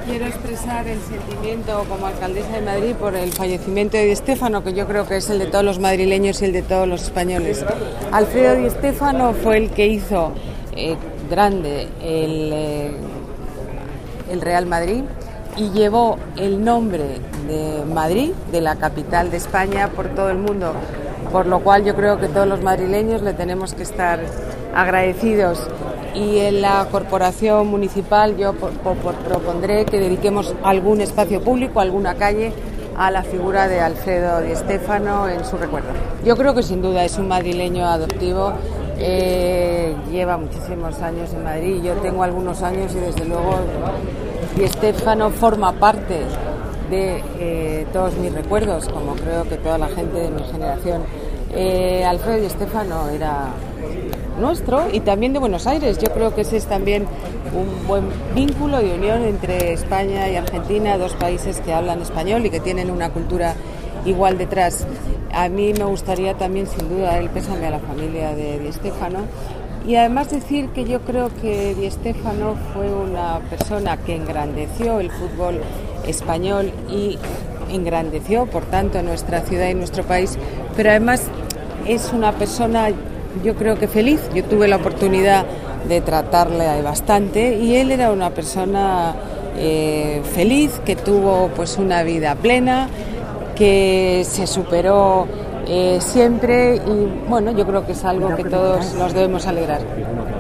Quiero expresar el sentimiento como alcaldesa de Madrid por el fallecimiento de Di Stéfano, que yo creo que es el de todos los madrileños y el de todos los españoles. Alfredo Di Stéfano fue el que hizo grande el Real Madrid y llevó el nombre de Madrid, de la capital de España, por todo el mundo, por lo cual yo creo que todos los madrileños le tenemos que estar agradecidos. Y en la corporación municipal yo propondré que dediquemos algún espacio público, alguna calle, a la figura de Alfredo Di Stéfano en su recuerdo. Yo creo que sin duda es un madrileño adoptivo, lleva muchísimos años en Madrid, yo tengo algunos años y desde luego Di Stéfano forma parte de todos mis recuerdos, como creo que toda la gente de mi generación. Alfredo Di Stéfano era nuestro y también de Buenos Aires. Yo creo que ese es también un buen vínculo de unión entre España y Argentina, dos países que hablan español y que tienen una cultura igual detrás. A mí me gustaría también, sin duda, dar el pésame a la familia de Di Stéfano y además decir que yo creo que Di Stéfano fue una persona que engrandeció el fútbol español y engrandeció, por tanto, nuestra ciudad y nuestro país, pero además es una persona, yo creo que feliz. Yo tuve la oportunidad de tratarle bastante y él era una persona feliz, que tuvo pues una vida plena, que se superó siempre y bueno, yo creo que es algo que todos nos debemos alegrar.